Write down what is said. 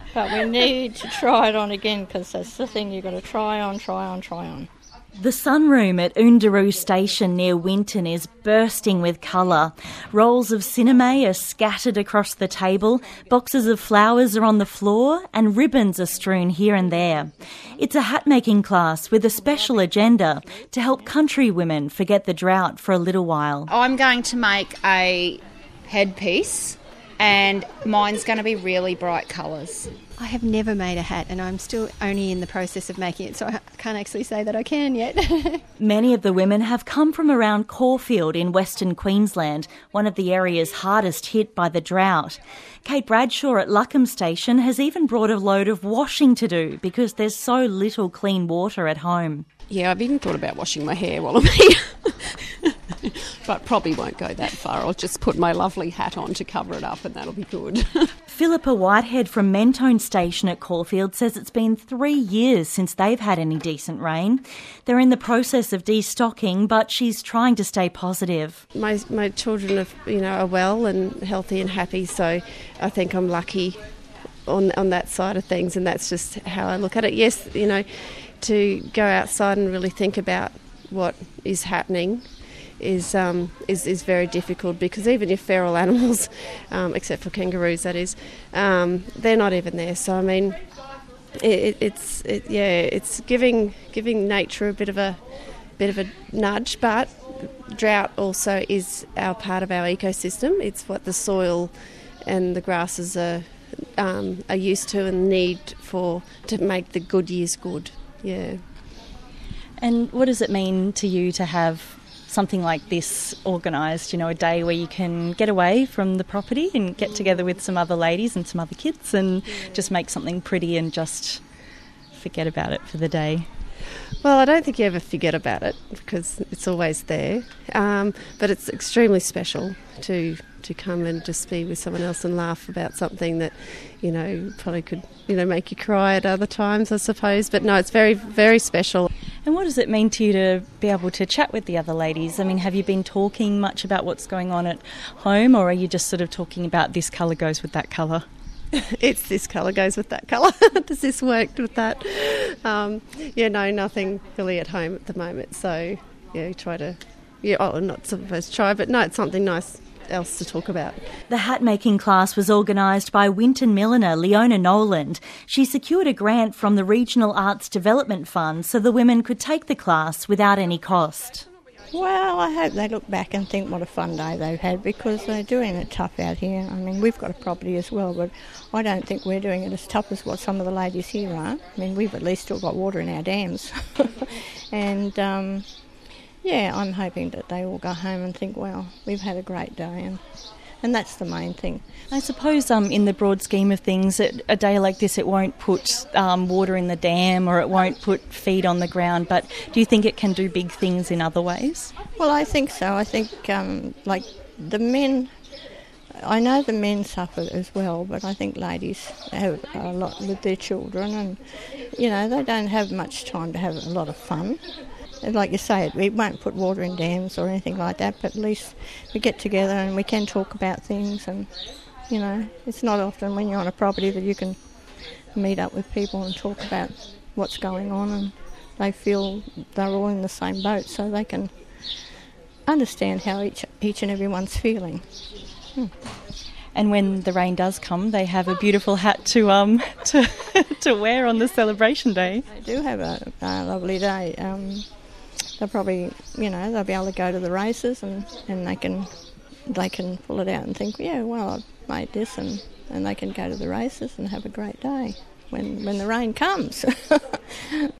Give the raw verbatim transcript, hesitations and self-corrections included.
But we need to try it on again because that's the thing you've got to try on, try on, try on. The sunroom at Oondaroo Station near Winton is bursting with colour. Rolls of cinema are scattered across the table, boxes of flowers are on the floor and ribbons are strewn here and there. It's a hat-making class with a special agenda to help country women forget the drought for a little while. I'm going to make a headpiece and mine's going to be really bright colours. I have never made a hat and I'm still only in the process of making it, so I can't actually say that I can yet. Many of the women have come from around Caulfield in Western Queensland, one of the areas hardest hit by the drought. Kate Bradshaw at Luckham Station has even brought a load of washing to do because there's so little clean water at home. Yeah, I've even thought about washing my hair while I'm here. But probably won't go that far. I'll just put my lovely hat on to cover it up and that'll be good. Philippa Whitehead from Mentone Station at Caulfield says it's been three years since they've had any decent rain. They're in the process of destocking, but she's trying to stay positive. My my children are, you know, are well and healthy and happy, so I think I'm lucky on on that side of things, and that's just how I look at it. Yes, you know, to go outside and really think about what is happening is um, is is very difficult, because even your feral animals, um, except for kangaroos, that is, um, they're not even there. So I mean, it, it's it, yeah, it's giving giving nature a bit of a bit of a nudge. But drought also is our part of our ecosystem. It's what the soil and the grasses are um, are used to and need for to make the good years good. Yeah. And what does it mean to you to have something like this organised, you know, a day where you can get away from the property and get together with some other ladies and some other kids and just make something pretty and just forget about it for the day? Well, I don't think you ever forget about it because it's always there, um, but it's extremely special to to come and just be with someone else and laugh about something that, you know, probably could, you know, make you cry at other times, I suppose. But no, it's very, very special. And what does it mean to you to be able to chat with the other ladies? I mean, have you been talking much about what's going on at home, or are you just sort of talking about this colour goes with that colour? It's this colour goes with that colour. Does this work with that? Um, yeah, no, nothing really at home at the moment. So, yeah, try to, yeah, oh, not supposed to try, but no, it's something nice else to talk about. The hat-making class was organised by Winton milliner Leona Noland. She secured a grant from the Regional Arts Development Fund so the women could take the class without any cost. Well, I hope they look back and think what a fun day they've had, because they're doing it tough out here. I mean, we've got a property as well, but I don't think we're doing it as tough as what some of the ladies here are. I mean, we've at least still got water in our dams. and, um, yeah, I'm hoping that they all go home and think, well, we've had a great day, and and that's the main thing. I suppose um, in the broad scheme of things, it, a day like this, it won't put um, water in the dam or it won't put feed on the ground, but do you think it can do big things in other ways? Well, I think so. I think, um, like, the men, I know the men suffer as well, but I think ladies have a lot with their children, and, you know, they don't have much time to have a lot of fun. Like you say, we won't put water in dams or anything like that, but at least we get together and we can talk about things. And, you know, it's not often when you're on a property that you can meet up with people and talk about what's going on, and they feel they're all in the same boat, so they can understand how each each and everyone's feeling. Hmm. And when the rain does come, they have a beautiful hat to um to to wear on the celebration day. They do have a, a lovely day. Um, they'll probably, you know, they'll be able to go to the races, and, and they can they can pull it out and think, yeah, well, I've made this, and, and they can go to the races and have a great day when when the rain comes.